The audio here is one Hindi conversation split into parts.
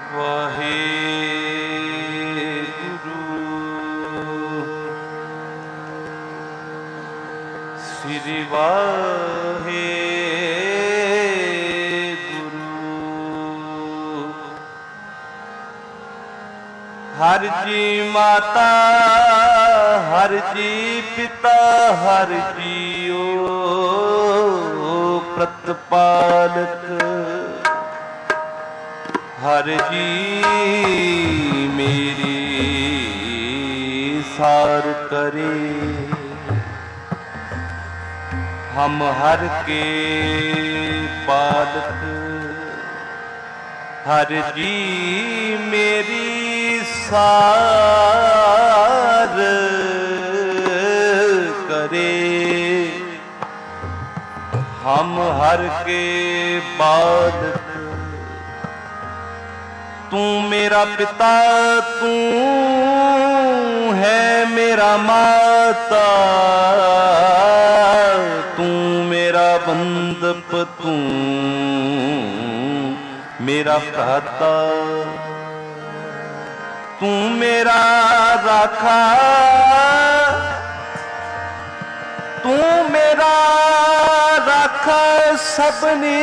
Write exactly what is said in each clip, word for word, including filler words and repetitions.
श्री वाहे गुरु। हर जी माता, हर जी पिता, हर जीओ प्रतिपालक, हर जी मेरी सार करे। हम हर के पालक, हर जी मेरी सार करे। हम हर के बालक, तू मेरा पिता, तू है मेरा माता, तू मेरा बंदप, तू मेरा भ्राता, तू मेरा राखा, तू मेरा राखा सबनी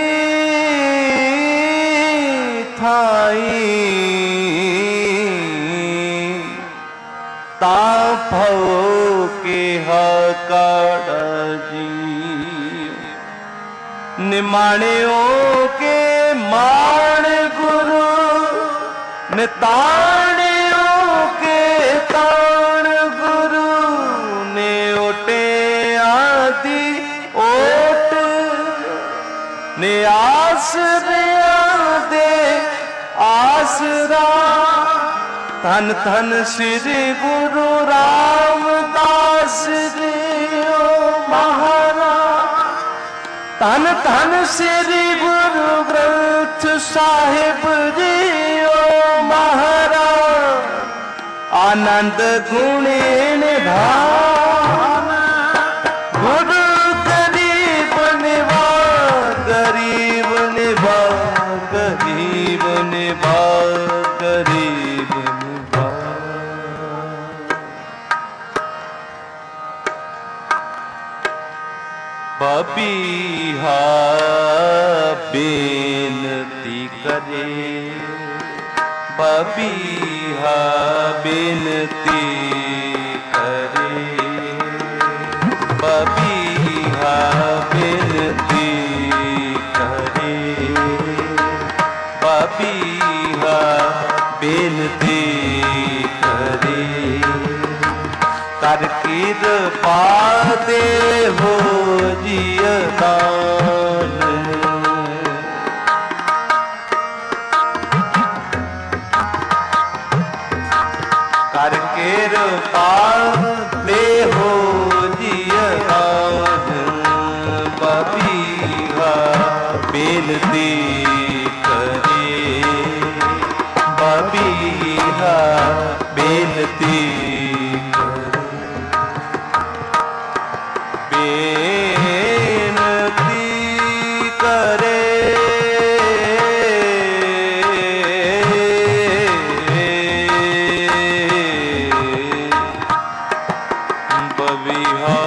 थाई। ता भव के हाकाड़ा जी, निमाणियों के मान गुरु, निताणियों के ताण गुरु, ने ओटे आदि ओट, ने आसरिया दे आसरा। धन धन श्री गुरु रामदास जी ओ महाराज, धन धन श्री गुरु ग्रंथ साहिब जी ओ महाराज। आनंद गुणे निधान, गुरु गरीब निभा, गरीब निभा, गरीब निभा, गरीब निभा। बबीहा बेनती करे, बबीहा बेनती करे, बबीहा बेनती करे, बबीहा बेनती करे। कर कृपा दे हो जियदान, कर कृपा दे हो जियदान। बबीहा बेनती करे, बबीहा बेनती बेनती करे। बबीहा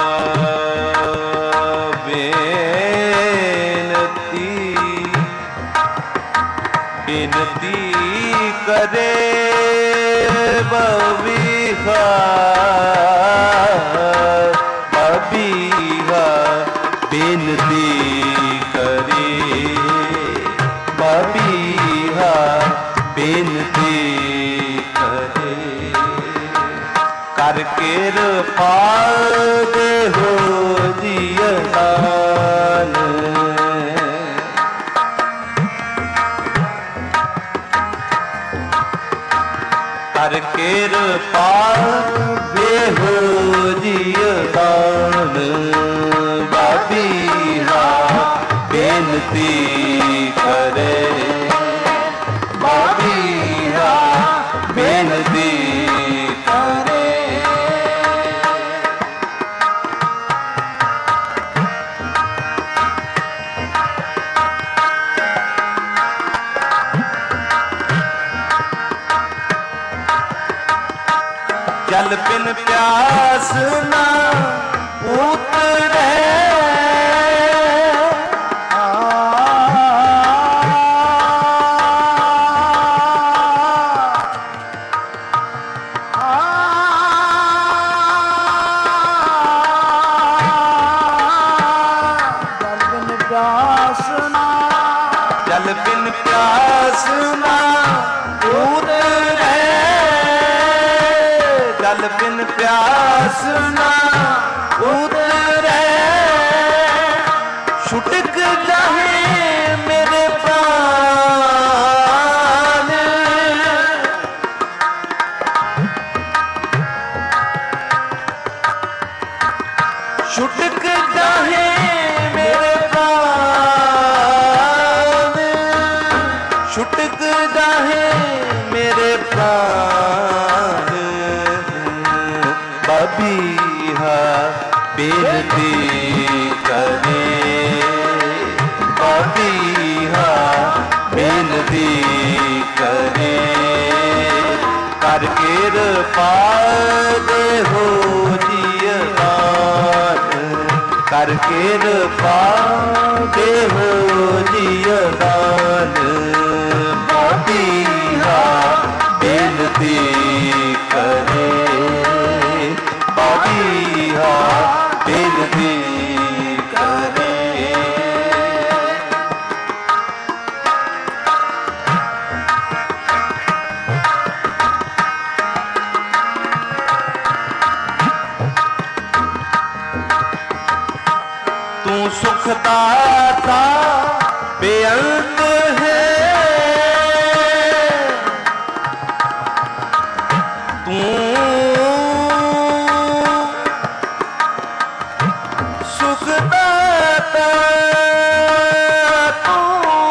बेनती बेनती करे, बबीहा बबीहा बेनती करे, बबीहा बेनती करे। कर कृपा दे हो जियदान, कर कृपा दे हो जियदान। बबीहा बेनती करे, बबीहा बेनती करे। जल बिन प्यास ना उतरे जल बिन प्यास ना उतरे जल बिन प्यास ना उतरे छुटक जाहे मेरे प्राण छुटक जाहे मेरे प्राण छुटक जाहे मेरे प्राण बबीहा बेनती करे बबीहा बेनती करे कर कृपा दे हो जियदान कर कृपा दे हो जियदान बबीहा बेनती करे बबीहा बेनती करे तू सुखदाता बेअंत है तू सुखदाता तू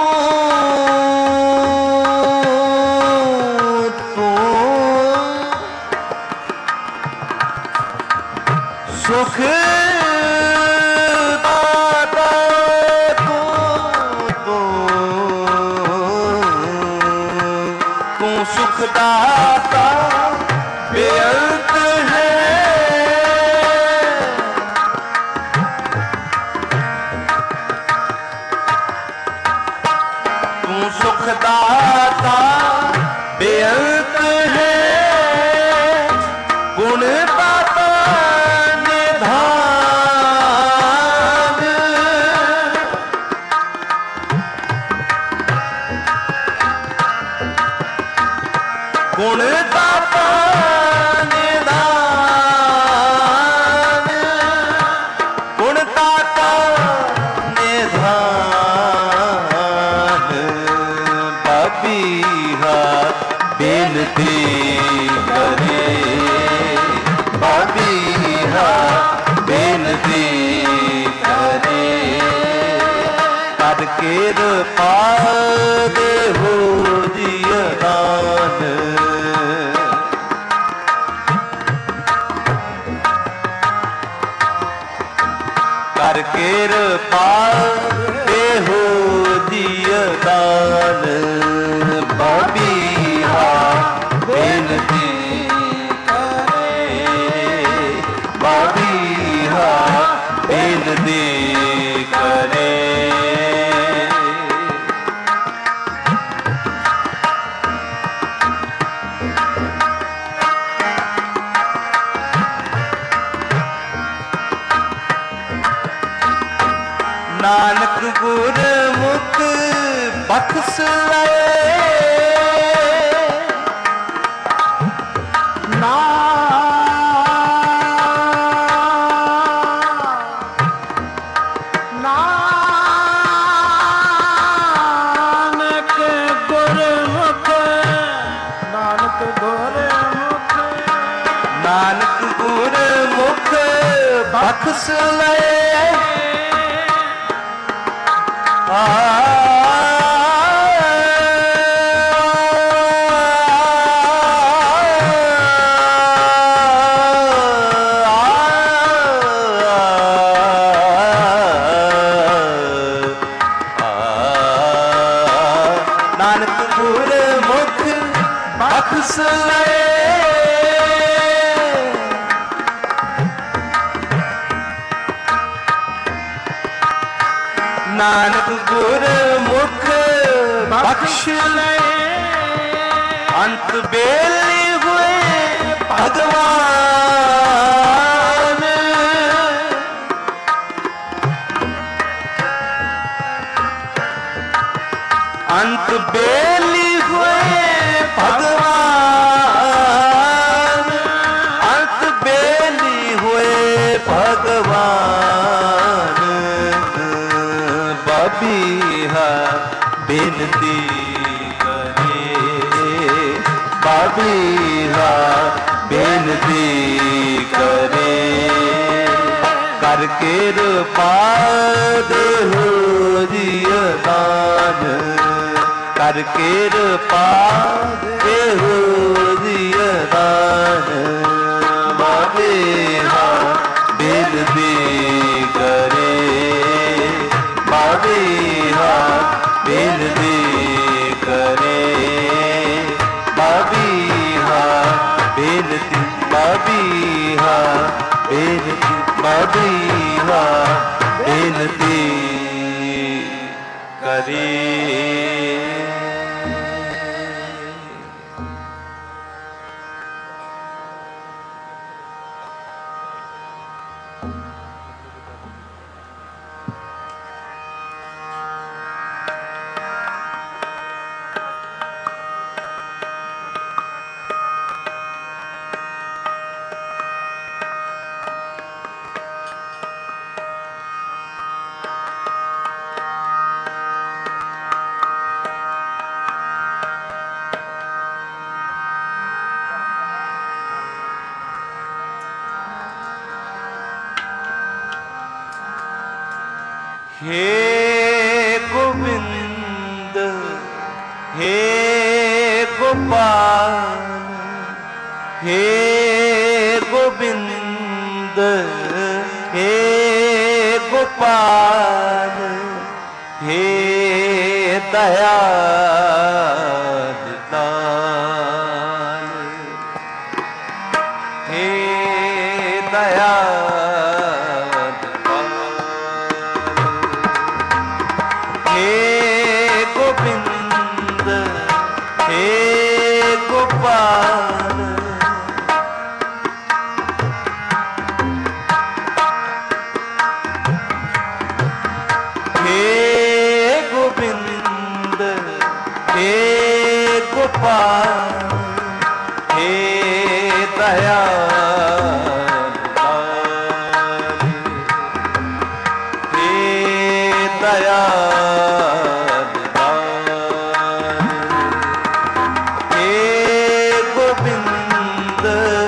तू सुख सुखदाता बेअंत है तू सुखदाता बेअंत है गुणदाता निधान गुणदाता निधान गुणदाता निधान बबीहा बेनती करे बबीहा बेनती करे कर कृपा दे हो जियदान कर कृपा दे हो जियदान बबीहा बेनती करे बबीहा बेनती करे नानक गुरमुख बख्श ले ना नानक गुरमुख नानक गुरमुख नानक गुरमुख बख्श ले नानक गुरमुख बख्श ले नानक गुरमुख बख्श ले अंत बेली हुए भगवान अंत बेली हुए भगवान अंत बेली हुए भगवान बबीहा बिनती करे बबीहा बिनती करे करके पाद हो दान करके पाद हो दान बबीहा बिनती करे बबीहा बिनती करे बबीहा बिनती बबीहा बिनती बबीहा बिनती करे। हे गोविंद हे गोपाल हे गोविंद हे गोपाल हे दयाल दाल हे दयाल हे दयाल हे दयाल हे गोविंद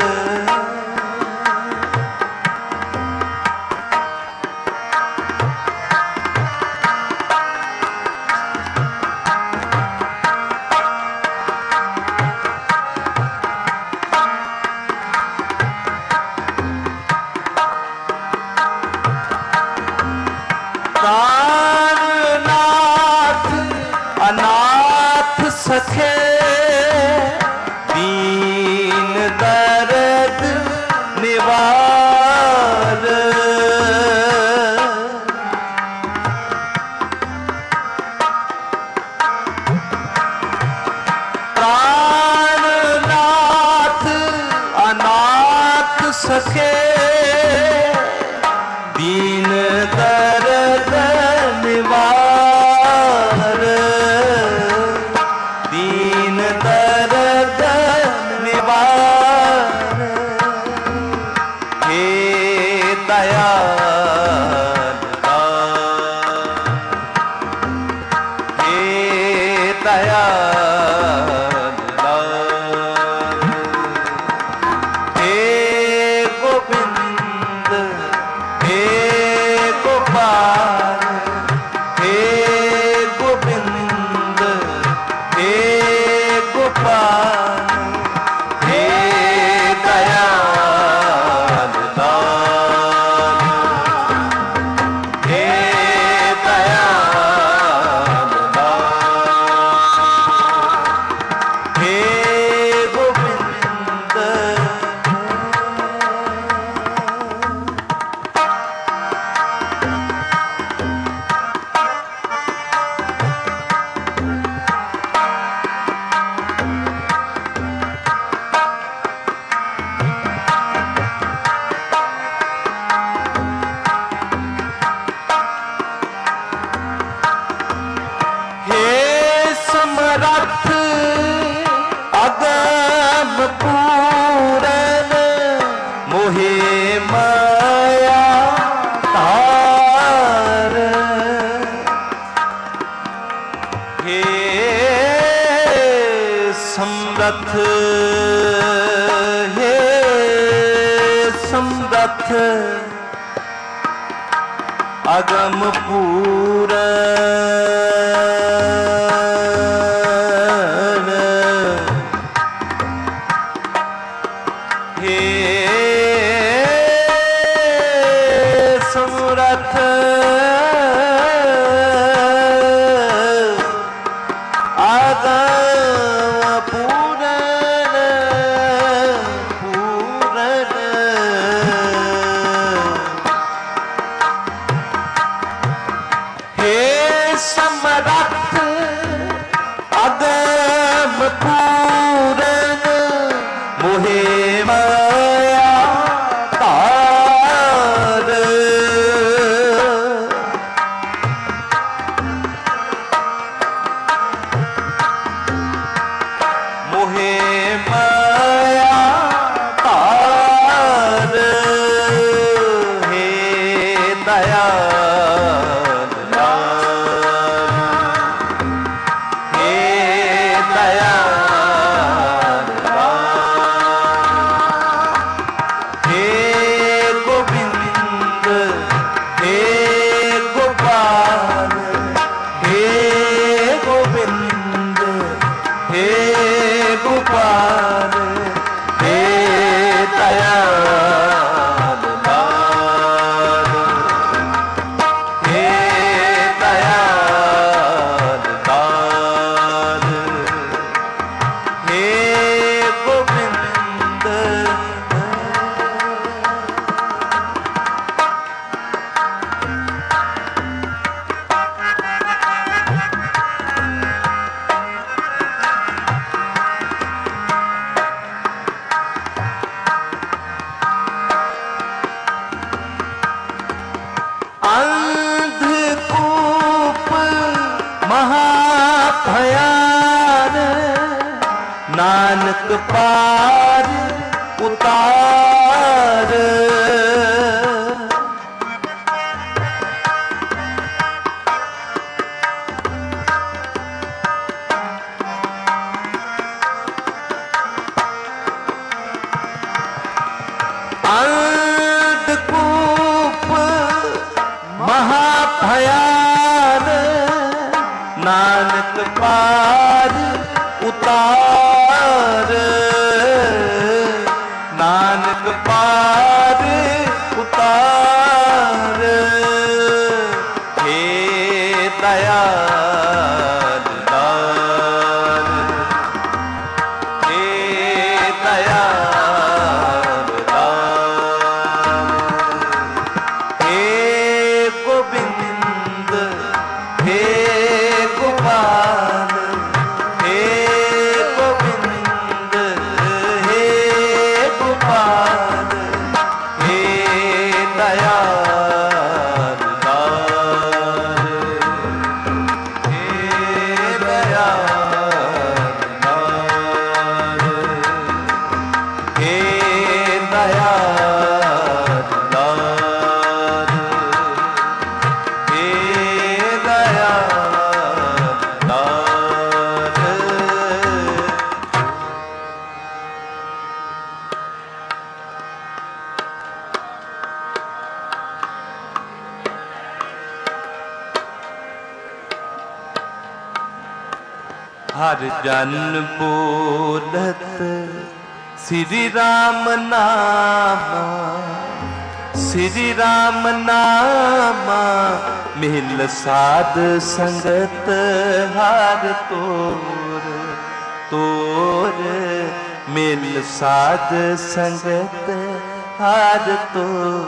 नाथ अनाथ सखे दीन दर्द निवार प्राणनाथ अनाथ सखे दीन दर्द निवार दीन दर्द निवार हे दयाल हे दयाल हे गोविंद हे गोपाल हे गोविंद हे गोपाल हे दयाल दाल हे दयाल दाल समरथ हे समरथ अगम पूरण हे समरथ नानक पार उतार अंधकूप महाभयान नानक पार उतार नानक पार उतार हे दयाल दान हे दयाल दान हे गोविंद हे गोपाल हे गोविंद हे गोपाल हे दयाल दान हे दयाल दान हे दयाल दान हे दयाल दान। हर जन बोलत श्री राम नामा श्री राम नामा मिल साध संगत हार तोर तोर मिल साध संगत हार तोर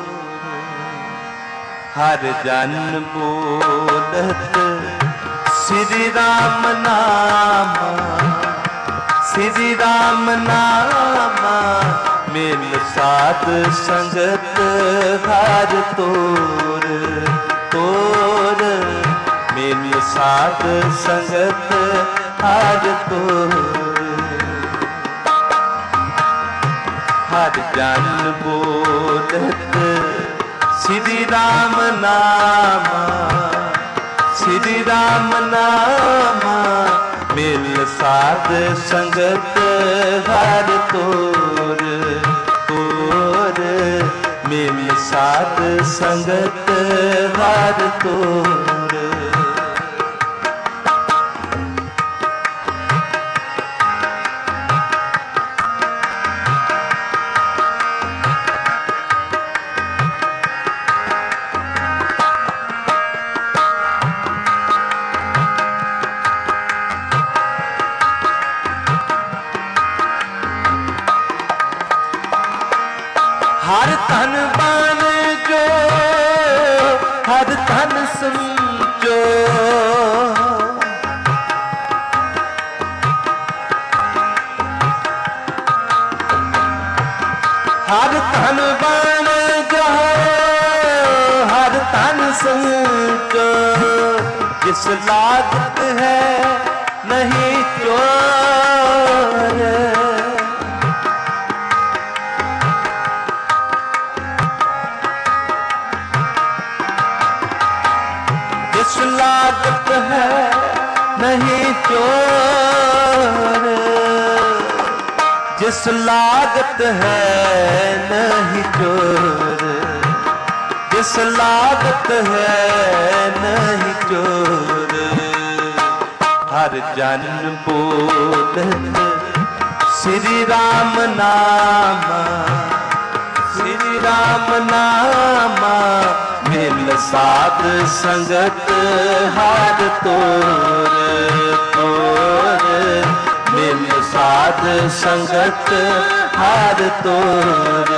हर जन बोलत श्री राम नामा श्री राम नामा मिल साध संगत हार तोर तोर मिल साध संगत हार तोर हर जन बोलत श्री राम नामा श्री राम नामा मिल साध संगत हर तोर तोर, मिल साध संगत हर तोर। हर तन बान जो हर तन समझो, हर तन बान जो हर तन समझो, जिस लागत है नहीं चोर। जिस लागत है नहीं चोर, जिस लागत है नहीं चोर, जिस लागत है नहीं चोर। हर जन बोलत श्री राम नामा, श्री राम नामा, मिल साध संगत हर तोर तोर, मिल साध संगत हर तोर।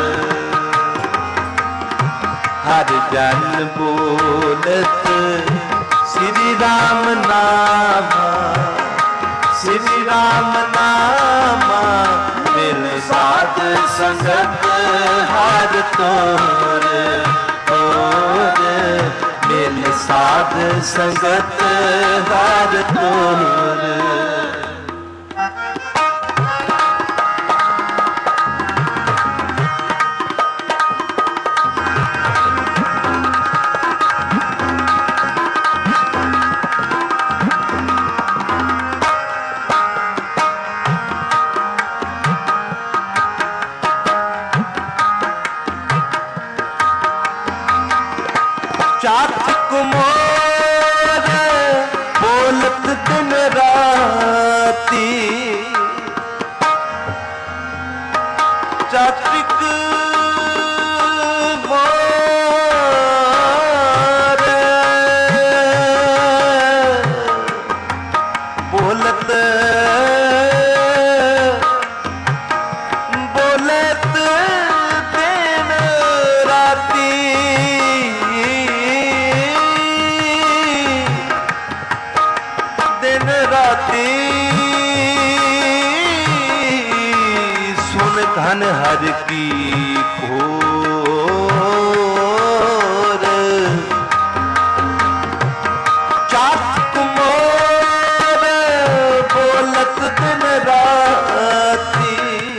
हर जन बोलत श्री राम नामा, श्री राम नामा, मिल साध संगत हर तोर तोर, मिल साध संगत हर तोर। चातक मोर बोलत दिन राती, चातक मोर बोलत बोलत दिन राती, दिन राती सुन धन हर की खोर। चातक मोर बोलत दिन राती,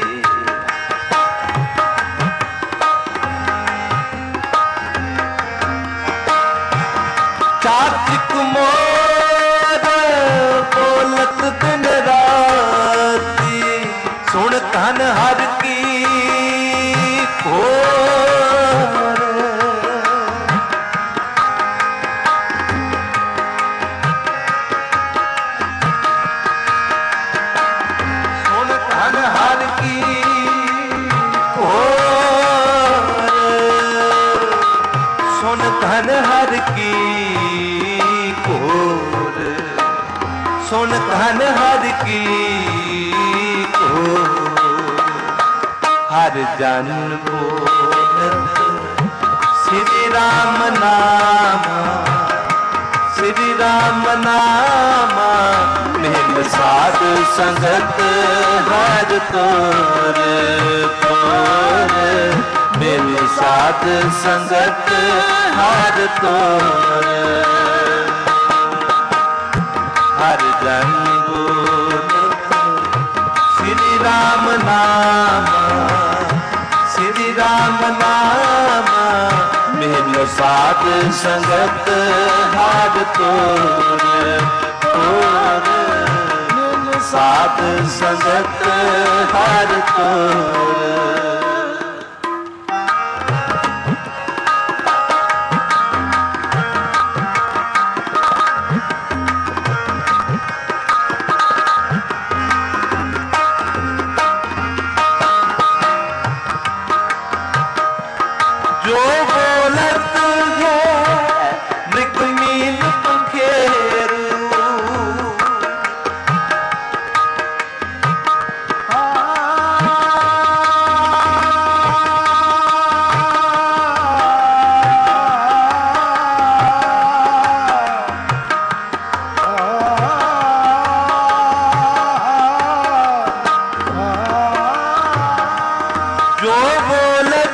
चातक मोर बोलत दिन राती, सुन धन हर की खोर। सुन धन हर की खोर, सुन धन हर की खोर, सुन धन हर की खोर। हर जन बोलत श्री राम नामा, श्री राम नामा, मिल साध संगत हर तोर तोर, मिल साध संगत हर तोर। हर जन बोलत श्री राम नामा, श्री राम नामा, मिल साध संगत हर तोर तोर। साध संगत हर तोर। जो बोलत है मृगमीन पंखेरू, जो बोलत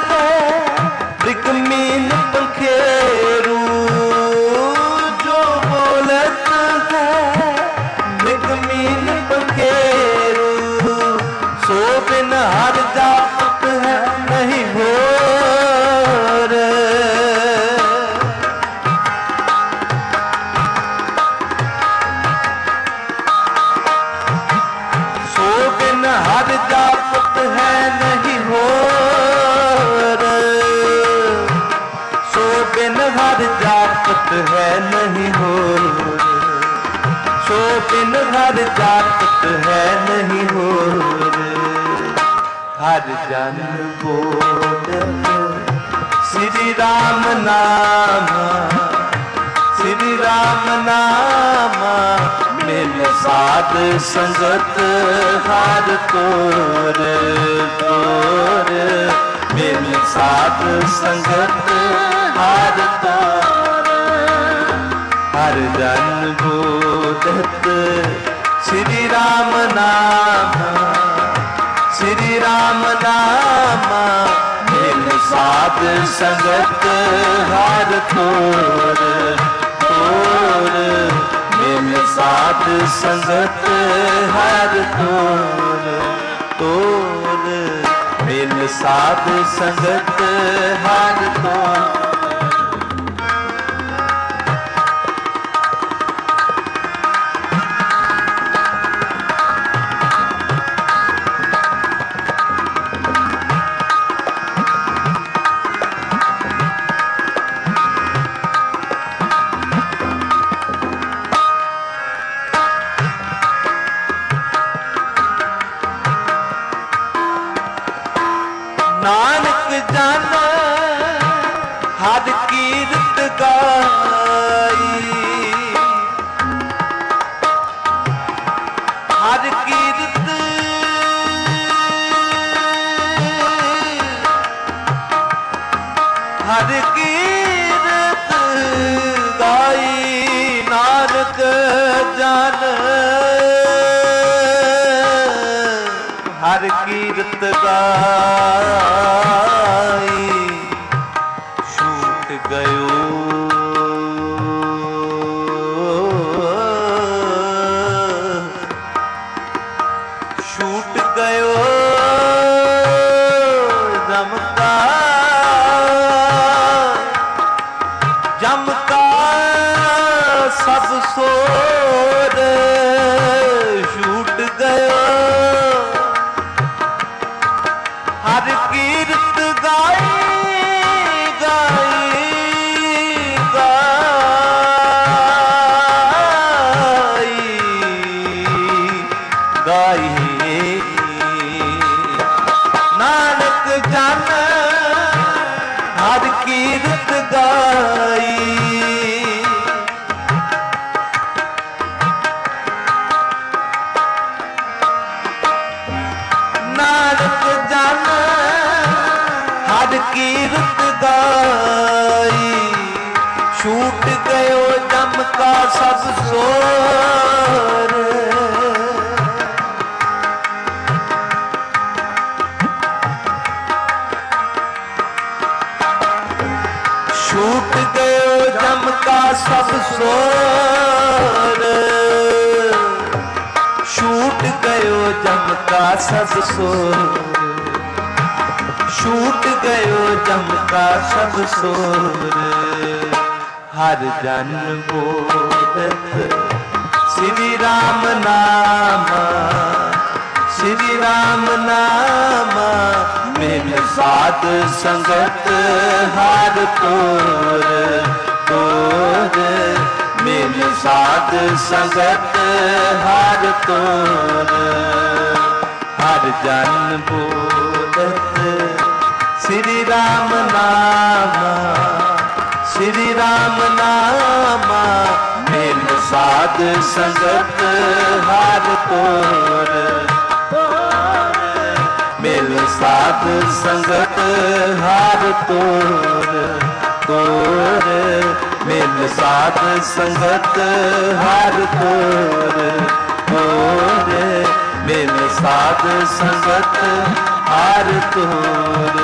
मृगमीन पंखेरू, जो बोलत है मृगमीन पंखेरू, सो बिन हर जात है नहीं भोर। सो बिन हर जात है नहीं भोर। सो बिन हर जात है नहीं होर। सो बिन हर जात है नहीं होर। हर जन बोलत श्री राम नाम, श्री राम नाम, मिल साध संगत हर तोर तोर। मिल साध संगत हर तोर। हर जन बोलत श्री राम नाम, श्री राम नाम, मिल साध संगत हर तोर तोर। मिल साध संगत हर तोर तोर। मिल साध संगत हर तोर। नानक जाना हर कीरत गाई, हर कीरत हर कीरत गाई। नानक जान हर कीरत गाई। छूट गयो छूट गयो जम का जम का सब सोर। छूट गयो हर कीरत गाई गाई गाई गाई। नानक जन हर कीरत गाई। नानक जन हर कीरत गाई। छूट गयो जम का सब सोर। छूट गयो जम का सब सोर। छूट गयो जम का सब सोर। छूट गयो जम का सब सोर। हर जन बोलत श्री राम नामा श्री राम नामा मिल साध संगत हार तोर तोर मिल साध संगत हार तोर हर जन बोलत श्री राम नामा श्री राम नामा मिल साध संगत हार तोर मिल साध संगत हार तोर तोर मिल साध संगत हार तोर तोर मिल साध संगत हार तोर।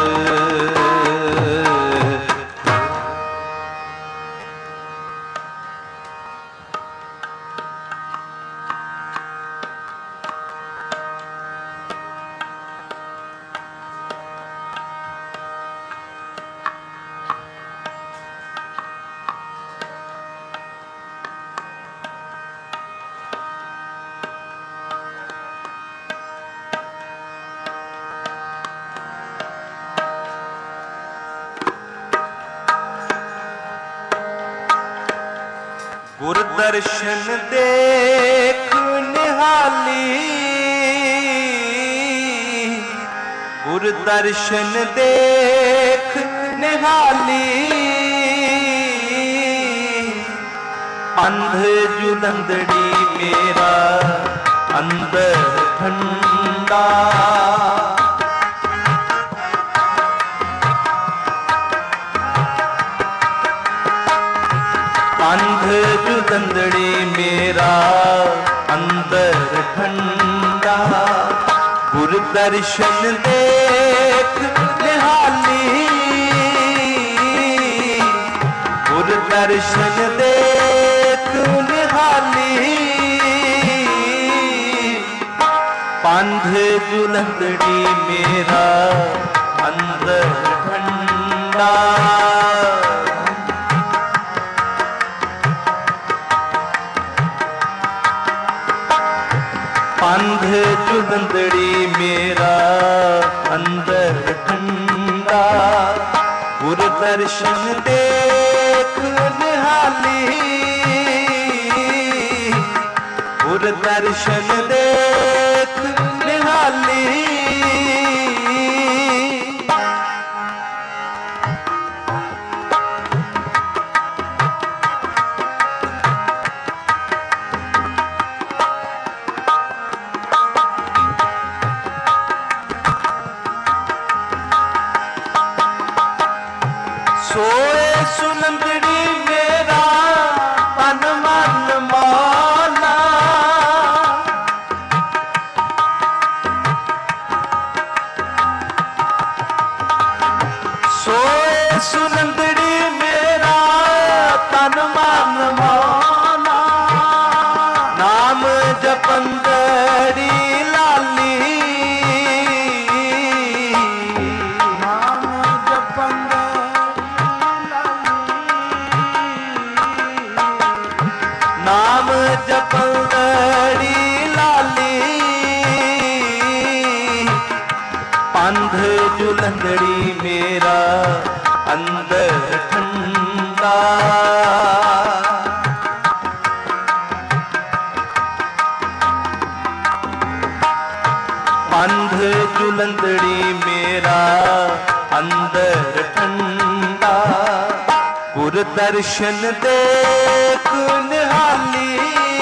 गुर दर्शन देख निहाली गुर दर्शन देख निहाली अंध जुलंदड़ी मेरा अंदर ठंडा अंध जुलंदड़ी मेरा अंदर ठंडा गुर दर्शन देख निहाली गुर दर्शन देख निहाली अंध जुलंदड़ी मेरा अंदर ठंडा अंध जुलंदड़ी मेरा अंदर ठंडा गुर दर्शन देख निहाली गुर दर्शन देख निहाली सोए सुनंदड़ी मेरा तन मन मौला सोए सुनंदड़ी मेरा तन मन मौला नाम जपंदड़ी लाली नाम जपंदड़ी लाली अंध जुलंदड़ी मेरा अंदर ठंडा अंध जुलंदड़ी मेरा अंदर ठंडा गुर दर्शन देख निहाली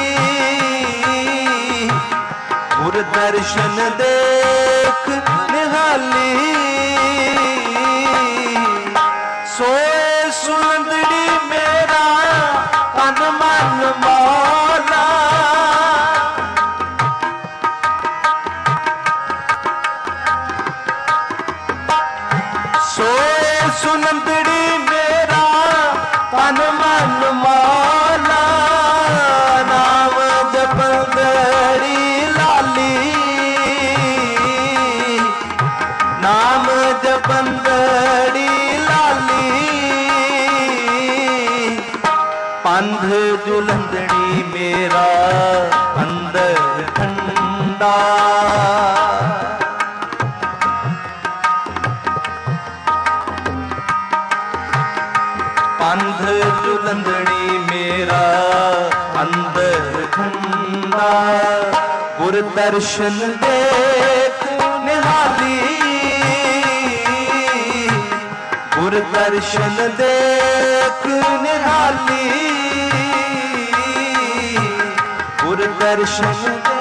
गुर दर्शन देख निहाली सोए सुनंदड़ी मेरा तन मन मौला सोए सुनंदड़ी मेरा तन मन मौला नाम जपंदड़ी लाली नाम जपंदड़ी लाली पंध जुलंदड़ी में मेरा अंदर ठंडा। पंध जुलंदड़ी मेरा अंदर ठंडा। गुर दर्शन देख निहाली, गुर दर्शन देख निहाली, गुर दर्शन